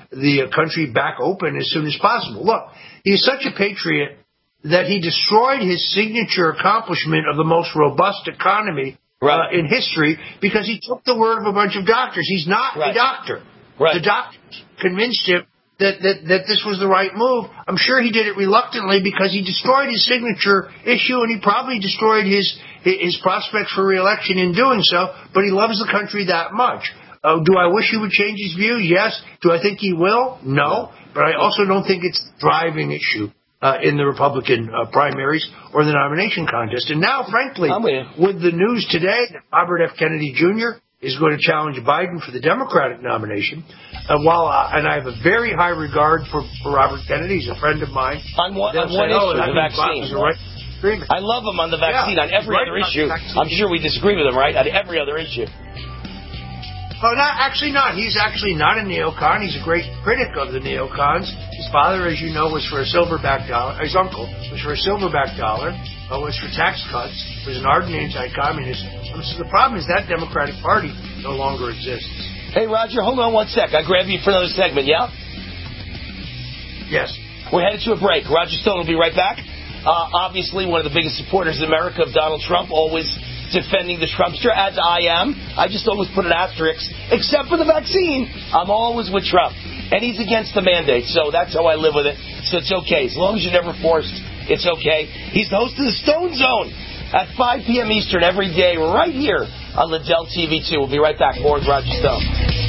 the country back open as soon as possible. Look, he's such a patriot that he destroyed his signature accomplishment of the most robust economy right. uh, in history because he took the word of a bunch of doctors. He's not right. a doctor. Right. The doctors convinced him that, that, that this was the right move. I'm sure he did it reluctantly because he destroyed his signature issue, and he probably destroyed his his prospects for re-election in doing so, but he loves the country that much. Uh, do I wish he would change his views? Yes. Do I think he will? No. But I also don't think it's the driving issue uh, in the Republican uh, primaries or the nomination contest. And now, frankly, with the news today that Robert F. Kennedy Junior is going to challenge Biden for the Democratic nomination, uh, while uh, and I have a very high regard for, for Robert Kennedy. He's a friend of mine. On one, on one say, oh, issue, the vaccine. Right. I love him on the vaccine. Yeah, on every right other on issue, I'm sure we disagree with him, right? On every other issue. Oh, not actually not. He's actually not a neocon. He's a great critic of the neocons. His father, as you know, was for a silverback dollar. His uncle was for a silverback dollar. Uh, was for tax cuts. Was an ardent anti-communist. Um, so the problem is that Democratic Party no longer exists. Hey, Roger, hold on one sec. I grab you for another segment, yeah? Yes. We're headed to a break. Roger Stone will be right back. Uh, obviously, one of the biggest supporters in America of Donald Trump, always defending the Trumpster, as I am. I just always put an asterisk, except for the vaccine. I'm always with Trump. And he's against the mandate, so that's how I live with it. So it's okay. As long as you're never forced, it's okay. He's the host of the Stone Zone at five p.m. Eastern every day, right here on Liddell T V two. We'll be right back. More with Roger Stone.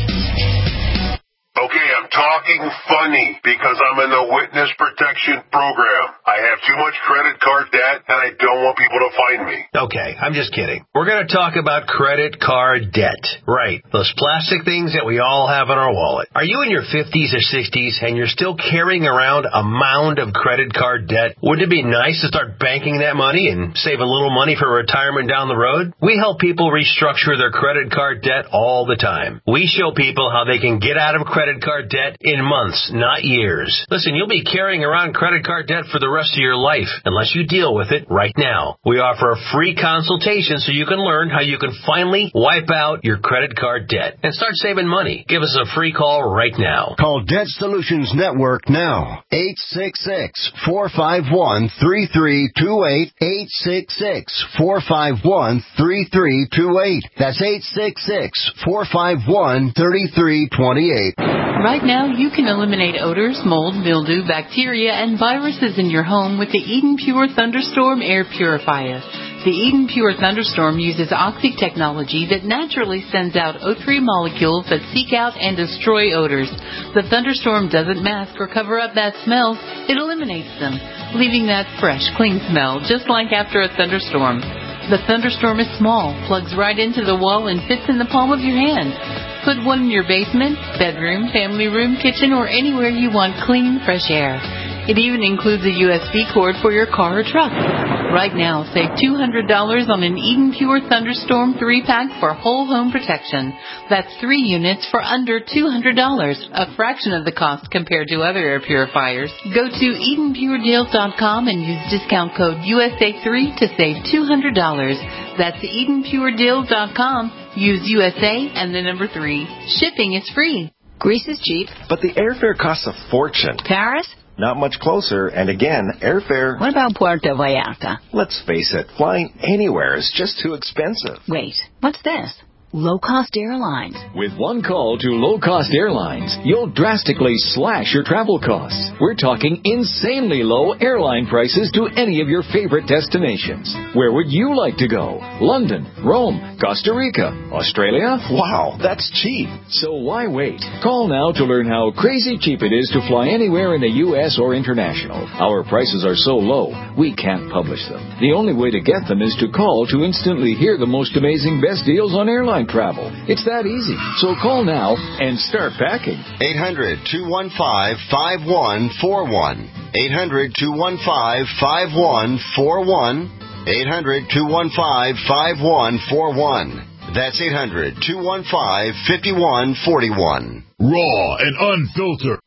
Okay, I'm talking funny because I'm in the witness protection program. I have too much credit card debt, and I don't want people to find me. Okay, I'm just kidding. We're going to talk about credit card debt. Right, those plastic things that we all have in our wallet. Are you in your fifties or sixties and you're still carrying around a mound of credit card debt? Wouldn't it be nice to start banking that money and save a little money for retirement down the road? We help people restructure their credit card debt all the time. We show people how they can get out of credit card debt in months, not years. Listen, you'll be carrying around credit card debt for the rest of your life unless you deal with it right now. We offer a free consultation so you can learn how you can finally wipe out your credit card debt and start saving money. Give us a free call right now. Call Debt Solutions Network now. eight six six, four five one, three three two eight. eight six six, four five one, three three two eight. That's eight six six, four five one, three three two eight. Right now, you can eliminate odors, mold, mildew, bacteria, and viruses in your home with the Eden Pure Thunderstorm Air Purifier. The Eden Pure Thunderstorm uses Oxy technology that naturally sends out O three molecules that seek out and destroy odors. The Thunderstorm doesn't mask or cover up bad smells, it eliminates them, leaving that fresh, clean smell, just like after a thunderstorm. The Thunderstorm is small, plugs right into the wall, and fits in the palm of your hand. Put one in your basement, bedroom, family room, kitchen, or anywhere you want clean, fresh air. It even includes a U S B cord for your car or truck. Right now, save two hundred dollars on an Eden Pure Thunderstorm three pack for whole home protection. That's three units for under two hundred dollars, a fraction of the cost compared to other air purifiers. Go to Eden Pure Deals dot com and use discount code U S A three to save two hundred dollars. That's Eden Pure Deals dot com. Use U S A and the number three. Shipping is free. Greece is cheap. But the airfare costs a fortune. Paris? Not much closer, and again, airfare... What about Puerto Vallarta? Let's face it, flying anywhere is just too expensive. Wait, what's this? Low-cost airlines. With one call to low-cost airlines, you'll drastically slash your travel costs. We're talking insanely low airline prices to any of your favorite destinations. Where would you like to go? London, Rome, Costa Rica, Australia? Wow, that's cheap. So why wait? Call now to learn how crazy cheap it is to fly anywhere in the U S or international. Our prices are so low, we can't publish them. The only way to get them is to call to instantly hear the most amazing best deals on airline travel. It's that easy. So call now and start packing. eight hundred, two one five, five one four one. eight hundred, two one five, five one four one. eight hundred, two one five, five one four one. That's eight hundred, two one five, five one four one. Raw and unfiltered.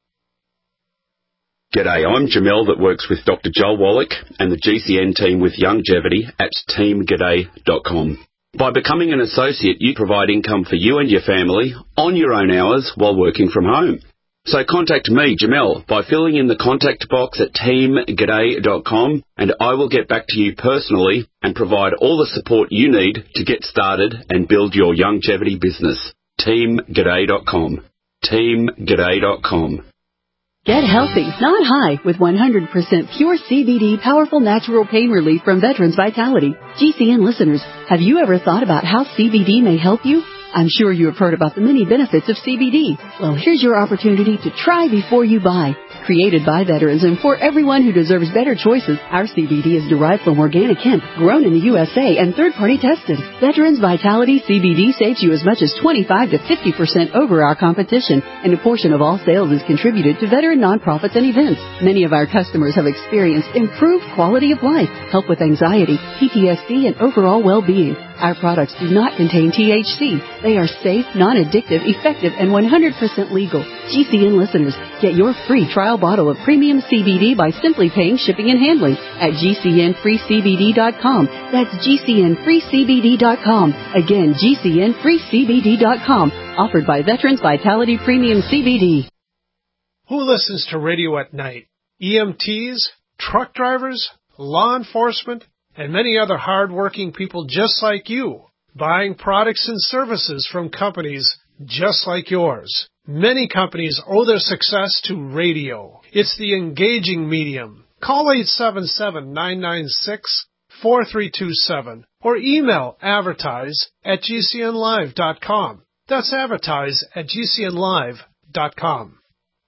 G'day, I'm Jamel that works with Doctor Joel Wallach and the G C N team with Longevity at team g'day dot com. By becoming an associate, you provide income for you and your family on your own hours while working from home. So contact me, Jamel, by filling in the contact box at team g'day dot com, and I will get back to you personally and provide all the support you need to get started and build your longevity business. team g'day dot com. team g'day dot com. Get healthy, not high, with one hundred percent pure C B D powerful natural pain relief from Veterans Vitality. G C N listeners, have you ever thought about how C B D may help you? I'm sure you have heard about the many benefits of C B D. Well, here's your opportunity to try before you buy. Created by veterans and for everyone who deserves better choices, our C B D is derived from organic hemp, grown in the U S A and third-party tested. Veterans Vitality C B D saves you as much as twenty-five to fifty percent over our competition, and a portion of all sales is contributed to veteran nonprofits and events. Many of our customers have experienced improved quality of life, help with anxiety, P T S D, and overall well-being. Our products do not contain T H C. They are safe, non-addictive, effective, and one hundred percent legal. G C N listeners, get your free trial bottle of premium C B D by simply paying shipping and handling at G C N free C B D dot com. That's G C N free C B D dot com. Again, G C N free C B D dot com. Offered by Veterans Vitality Premium C B D. Who listens to radio at night? E M Ts, truck drivers, law enforcement, and many other hard-working people just like you, buying products and services from companies just like yours. Many companies owe their success to radio. It's the engaging medium. Call eight seven seven, nine nine six, four three two seven or email advertise at G C N live dot com. That's advertise at G C N live dot com.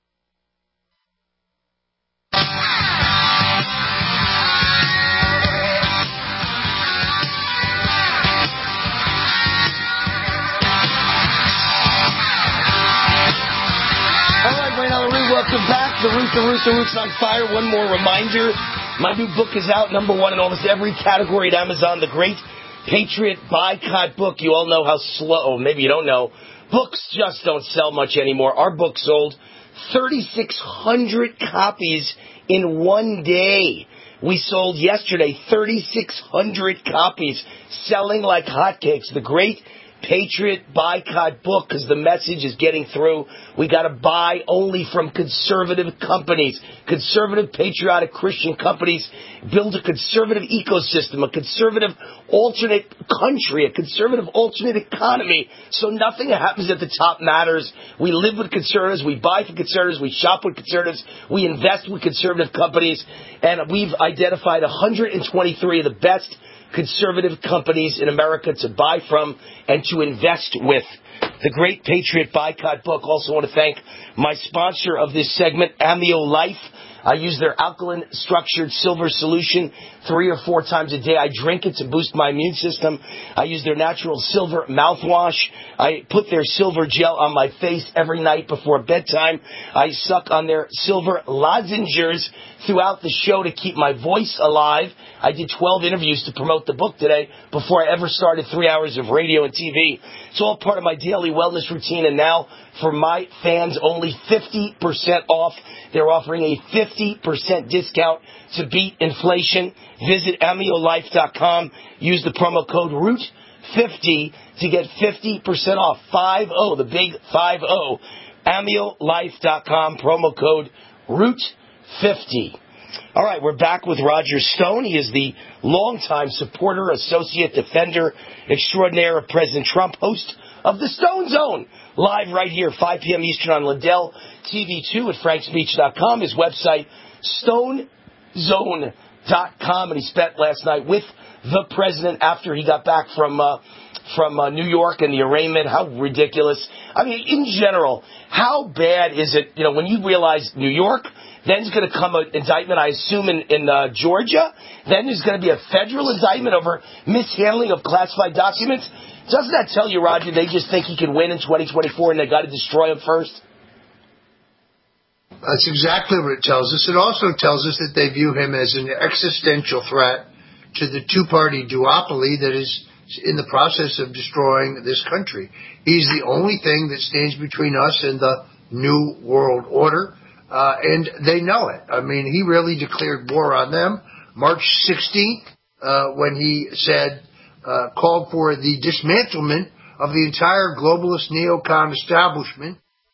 Welcome back. The Root, the Root, the Root's on fire. One more reminder. My new book is out, number one in almost every category at Amazon. The Great Patriot Boycott book. You all know how slow, maybe you don't know, books just don't sell much anymore. Our book sold thirty-six hundred copies in one day. We sold yesterday thirty-six hundred copies, selling like hotcakes. The Great Patriot Boycott book, because the message is getting through. We got to buy only from conservative companies, conservative, patriotic Christian companies. Build a conservative ecosystem, a conservative alternate country, a conservative alternate economy, so nothing that happens at the top matters. We live with conservatives, we buy from conservatives, we shop with conservatives, we invest with conservative companies, and we've identified one hundred twenty-three of the best conservative companies in America to buy from and to invest with. The Great Patriot Boycott book. Also want to thank my sponsor of this segment, Amio Life. I use their alkaline structured silver solution three or four times a day. I drink it to boost my immune system. I use their natural silver mouthwash. I put their silver gel on my face every night before bedtime. I suck on their silver lozenges throughout the show to keep my voice alive. I did twelve interviews to promote the book today before I ever started three hours of radio and T V. It's all part of my daily wellness routine, and now for my fans, only fifty percent off. They're offering a fifty percent discount to beat inflation. Visit amio life dot com. Use the promo code root fifty to get fifty percent off. five oh, the big five oh. amio life dot com, promo code root fifty. All right, we're back with Roger Stone. He is the longtime supporter, associate defender extraordinaire of President Trump, host of the Stone Zone, live right here, five p.m. Eastern on Liddell T V two at frank speech dot com. His website, stone zone dot com. And he spent last night with the president after he got back from uh, from uh, New York and the arraignment. How ridiculous. I mean, in general, how bad is it, you know, when you realize New York, then there's going to come an indictment, I assume, in, in uh, Georgia. Then there's going to be a federal indictment over mishandling of classified documents. Doesn't that tell you, Roger, they just think he can win in twenty twenty-four and they got to destroy him first? That's exactly what it tells us. It also tells us that they view him as an existential threat to the two-party duopoly that is in the process of destroying this country. He's the only thing that stands between us and the New World Order, uh, and they know it. I mean, he really declared war on them March sixteenth uh, when he said, uh, called for the dismantlement of the entire globalist neocon establishment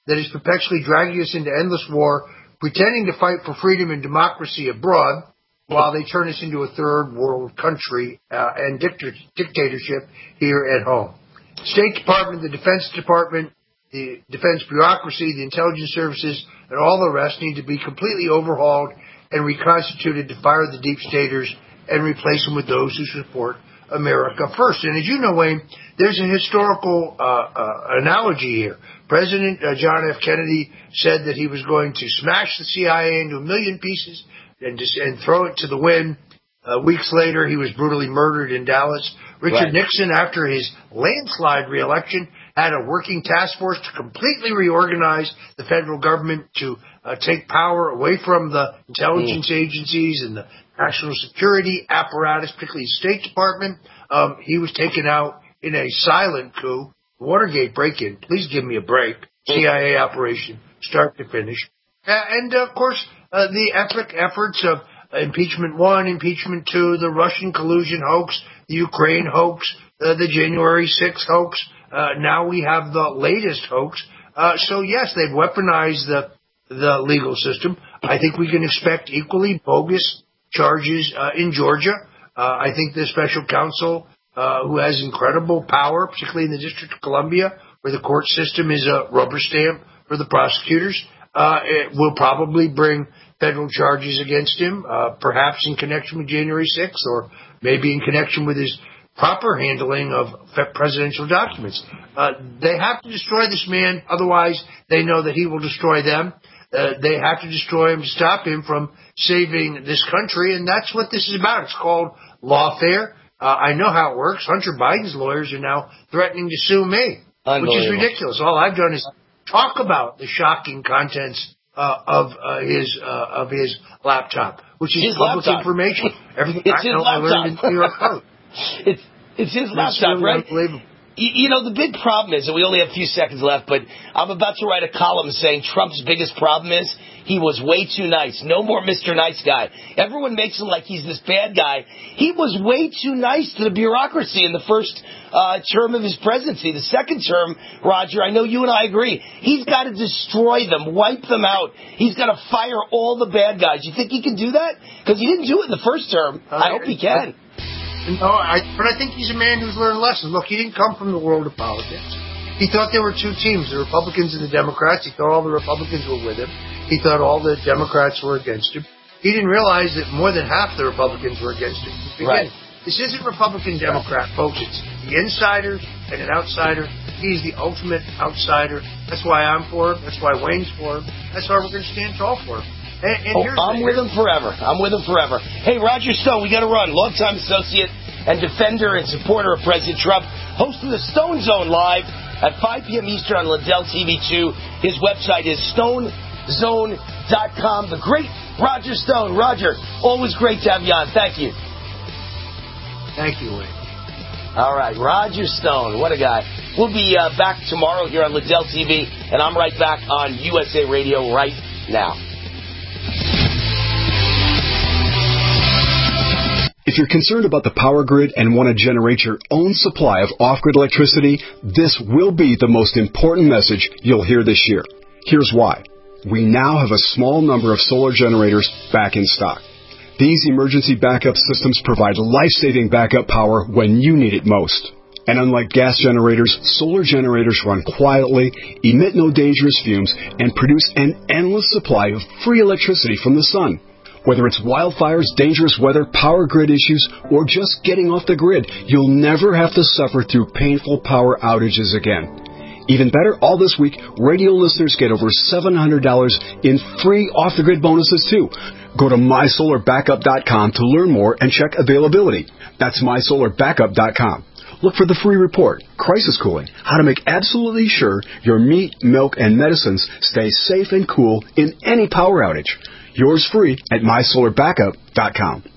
that is perpetually dragging us into endless war, pretending to fight for freedom and democracy abroad, while they turn us into a third world country uh, and dictator- dictatorship here at home. State Department, the Defense Department, the defense bureaucracy, the intelligence services, and all the rest need to be completely overhauled and reconstituted to fire the deep staters and replace them with those who support America first. And as you know, Wayne, there's a historical uh, uh, analogy here. President uh, John F. Kennedy said that he was going to smash the C I A into a million pieces and, just, and throw it to the wind. Uh, weeks later, he was brutally murdered in Dallas. Richard right. Nixon, after his landslide reelection, had a working task force to completely reorganize the federal government to uh, take power away from the intelligence mm. agencies and the national security apparatus, particularly the State Department. Um, he was taken out in a silent coup. Watergate break-in. Please give me a break. C I A operation, start to finish. Uh, and, uh, of course, uh, the epic efforts of impeachment one, impeachment two, the Russian collusion hoax, the Ukraine hoax, uh, the January sixth hoax. Uh, now we have the latest hoax. Uh, so, yes, they've weaponized the the legal system. I think we can expect equally bogus charges uh, in Georgia. Uh, I think the special counsel, uh, who has incredible power, particularly in the District of Columbia, where the court system is a rubber stamp for the prosecutors, uh, it will probably bring federal charges against him, uh, perhaps in connection with January sixth or maybe in connection with his proper handling of presidential documents. Uh, they have to destroy this man, otherwise they know that he will destroy them. Uh, they have to destroy him to stop him from saving this country, and that's what this is about. It's called lawfare. Uh, I know how it works. Hunter Biden's lawyers are now threatening to sue me, which is ridiculous. All I've done is talk about the shocking contents uh, of uh, his uh, of his laptop, which is his public laptop. information. Everything it's I know, I learned in New York Code. It's it's his It's laptop, really right? unbelievable. You know, the big problem is, and we only have a few seconds left, but I'm about to write a column saying Trump's biggest problem is he was way too nice. No more Mister Nice Guy. Everyone makes him like he's this bad guy. He was way too nice to the bureaucracy in the first uh, term of his presidency. The second term, Roger, I know you and I agree. He's got to destroy them, wipe them out. He's got to fire all the bad guys. You think he can do that? Because he didn't do it in the first term. Uh, I hope he can. No, I, but I think he's a man who's learned lessons. Look, he didn't come from the world of politics. He thought there were two teams, the Republicans and the Democrats. He thought all the Republicans were with him. He thought all the Democrats were against him. He didn't realize that more than half the Republicans were against him. Right. This isn't Republican-Democrat, folks. It's the insider and an outsider. He's the ultimate outsider. That's why I'm for him. That's why Wayne's for him. That's why we're going to stand tall for him. And, and oh, here's I'm the, with him forever. I'm with him forever. Hey, Roger Stone, we got to run. Longtime associate and defender and supporter of President Trump, hosting the Stone Zone live at five p.m. Eastern on Liddell T V two. His website is stone zone dot com. The great Roger Stone. Roger, always great to have you on. Thank you. Thank you, Wayne. All right, Roger Stone. What a guy. We'll be uh, back tomorrow here on Liddell T V, and I'm right back on U S A Radio right now. If you're concerned about the power grid and want to generate your own supply of off-grid electricity, this will be the most important message you'll hear this year. Here's why. We now have a small number of solar generators back in stock. These emergency backup systems provide life-saving backup power when you need it most. And unlike gas generators, solar generators run quietly, emit no dangerous fumes, and produce an endless supply of free electricity from the sun. Whether it's wildfires, dangerous weather, power grid issues, or just getting off the grid, you'll never have to suffer through painful power outages again. Even better, all this week, radio listeners get over seven hundred dollars in free off-the-grid bonuses, too. Go to my solar backup dot com to learn more and check availability. That's my solar backup dot com. Look for the free report, Crisis Cooling, how to make absolutely sure your meat, milk, and medicines stay safe and cool in any power outage. Yours free at my solar backup dot com.